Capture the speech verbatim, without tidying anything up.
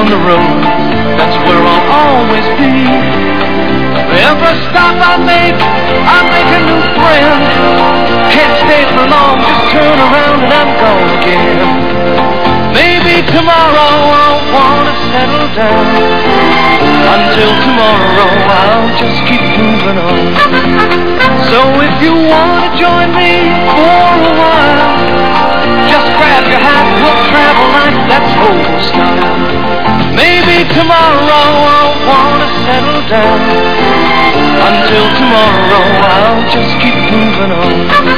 down the road, that's where I'll always be. Every stop I make, I make a new friend. Can't stay for long, just turn around and I'm gone again. Maybe tomorrow I'll wanna settle down. Until tomorrow I'll just keep moving on. So if you wanna join me for a while, just grab your hat, we'll travel like that's old style. Maybe tomorrow I'll wanna settle down. Until tomorrow I'll just keep moving on.